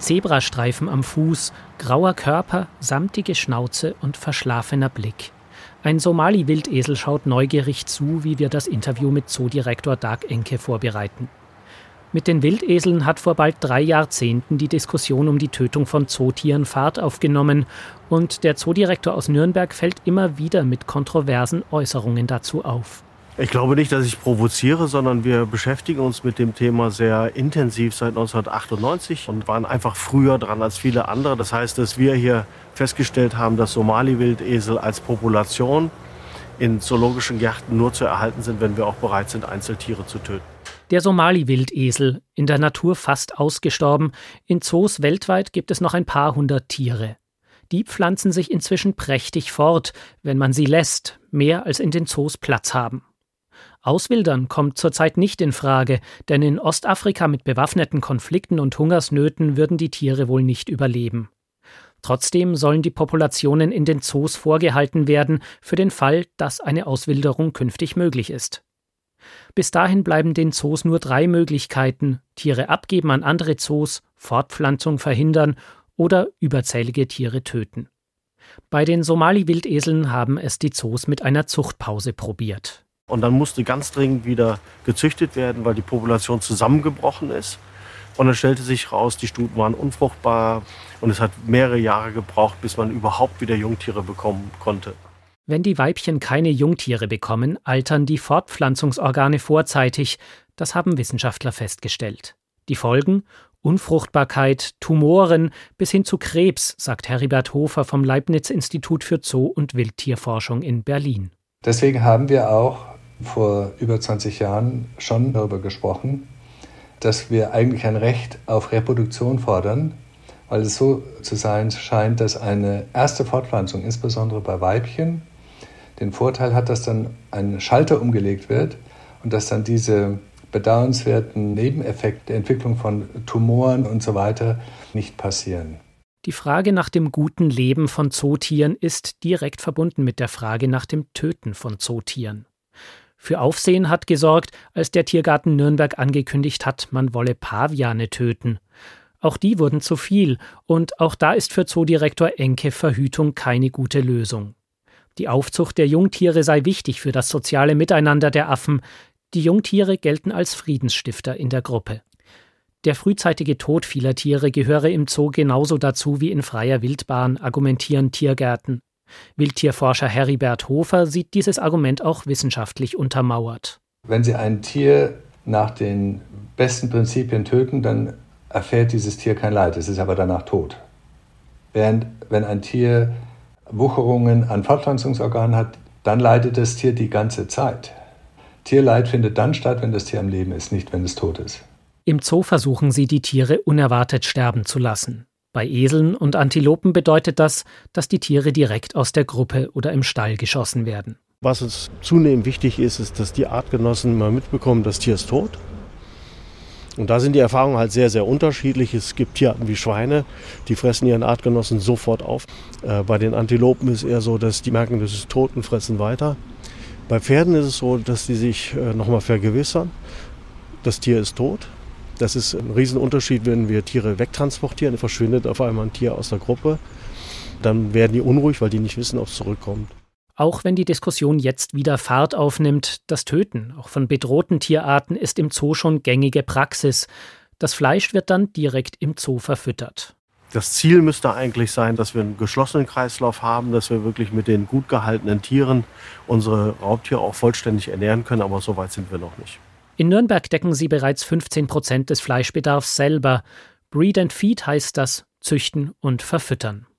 Zebrastreifen am Fuß, grauer Körper, samtige Schnauze und verschlafener Blick. Ein Somali-Wildesel schaut neugierig zu, wie wir das Interview mit Zoodirektor Dag Enke vorbereiten. Mit den Wildeseln hat vor bald 3 Jahrzehnten die Diskussion um die Tötung von Zootieren Fahrt aufgenommen und der Zoodirektor aus Nürnberg fällt immer wieder mit kontroversen Äußerungen dazu auf. Ich glaube nicht, dass ich provoziere, sondern wir beschäftigen uns mit dem Thema sehr intensiv seit 1998 und waren einfach früher dran als viele andere. Das heißt, dass wir hier festgestellt haben, dass Somali-Wildesel als Population in zoologischen Gärten nur zu erhalten sind, wenn wir auch bereit sind, Einzeltiere zu töten. Der Somali-Wildesel, in der Natur fast ausgestorben, in Zoos weltweit gibt es noch ein paar hundert Tiere. Die pflanzen sich inzwischen prächtig fort, wenn man sie lässt, mehr als in den Zoos Platz haben. Auswildern kommt zurzeit nicht in Frage, denn in Ostafrika mit bewaffneten Konflikten und Hungersnöten würden die Tiere wohl nicht überleben. Trotzdem sollen die Populationen in den Zoos vorgehalten werden, für den Fall, dass eine Auswilderung künftig möglich ist. Bis dahin bleiben den Zoos nur 3 Möglichkeiten: Tiere abgeben an andere Zoos, Fortpflanzung verhindern oder überzählige Tiere töten. Bei den Somali-Wildeseln haben es die Zoos mit einer Zuchtpause probiert. Und dann musste ganz dringend wieder gezüchtet werden, weil die Population zusammengebrochen ist. Und dann stellte sich raus, die Stuten waren unfruchtbar und es hat mehrere Jahre gebraucht, bis man überhaupt wieder Jungtiere bekommen konnte. Wenn die Weibchen keine Jungtiere bekommen, altern die Fortpflanzungsorgane vorzeitig. Das haben Wissenschaftler festgestellt. Die Folgen? Unfruchtbarkeit, Tumoren bis hin zu Krebs, sagt Heribert Hofer vom Leibniz-Institut für Zoo- und Wildtierforschung in Berlin. Deswegen haben wir auch vor über 20 Jahren schon darüber gesprochen, dass wir eigentlich ein Recht auf Reproduktion fordern, weil es so zu sein scheint, dass eine erste Fortpflanzung, insbesondere bei Weibchen, den Vorteil hat, dass dann ein Schalter umgelegt wird und dass dann diese bedauernswerten Nebeneffekte der Entwicklung von Tumoren und so weiter nicht passieren. Die Frage nach dem guten Leben von Zootieren ist direkt verbunden mit der Frage nach dem Töten von Zootieren. Für Aufsehen hat gesorgt, als der Tiergarten Nürnberg angekündigt hat, man wolle Paviane töten. Auch die wurden zu viel und auch da ist für Zoodirektor Enke Verhütung keine gute Lösung. Die Aufzucht der Jungtiere sei wichtig für das soziale Miteinander der Affen. Die Jungtiere gelten als Friedensstifter in der Gruppe. Der frühzeitige Tod vieler Tiere gehöre im Zoo genauso dazu wie in freier Wildbahn, argumentieren Tiergärten. Wildtierforscher Heribert Hofer sieht dieses Argument auch wissenschaftlich untermauert. Wenn Sie ein Tier nach den besten Prinzipien töten, dann erfährt dieses Tier kein Leid, es ist aber danach tot. Während wenn ein Tier Wucherungen an Fortpflanzungsorganen hat, dann leidet das Tier die ganze Zeit. Tierleid findet dann statt, wenn das Tier am Leben ist, nicht wenn es tot ist. Im Zoo versuchen sie, die Tiere unerwartet sterben zu lassen. Bei Eseln und Antilopen bedeutet das, dass die Tiere direkt aus der Gruppe oder im Stall geschossen werden. Was uns zunehmend wichtig ist, ist, dass die Artgenossen mal mitbekommen, das Tier ist tot. Und da sind die Erfahrungen halt sehr, sehr unterschiedlich. Es gibt Tierarten wie Schweine, die fressen ihren Artgenossen sofort auf. Bei den Antilopen ist es eher so, dass die merken, das ist tot und fressen weiter. Bei Pferden ist es so, dass die sich nochmal vergewissern, das Tier ist tot. Das ist ein Riesenunterschied, wenn wir Tiere wegtransportieren, verschwindet auf einmal ein Tier aus der Gruppe. Dann werden die unruhig, weil die nicht wissen, ob es zurückkommt. Auch wenn die Diskussion jetzt wieder Fahrt aufnimmt, das Töten, auch von bedrohten Tierarten, ist im Zoo schon gängige Praxis. Das Fleisch wird dann direkt im Zoo verfüttert. Das Ziel müsste eigentlich sein, dass wir einen geschlossenen Kreislauf haben, dass wir wirklich mit den gut gehaltenen Tieren unsere Raubtiere auch vollständig ernähren können, aber so weit sind wir noch nicht. In Nürnberg decken sie bereits 15% des Fleischbedarfs selber. Breed and Feed heißt das, züchten und verfüttern.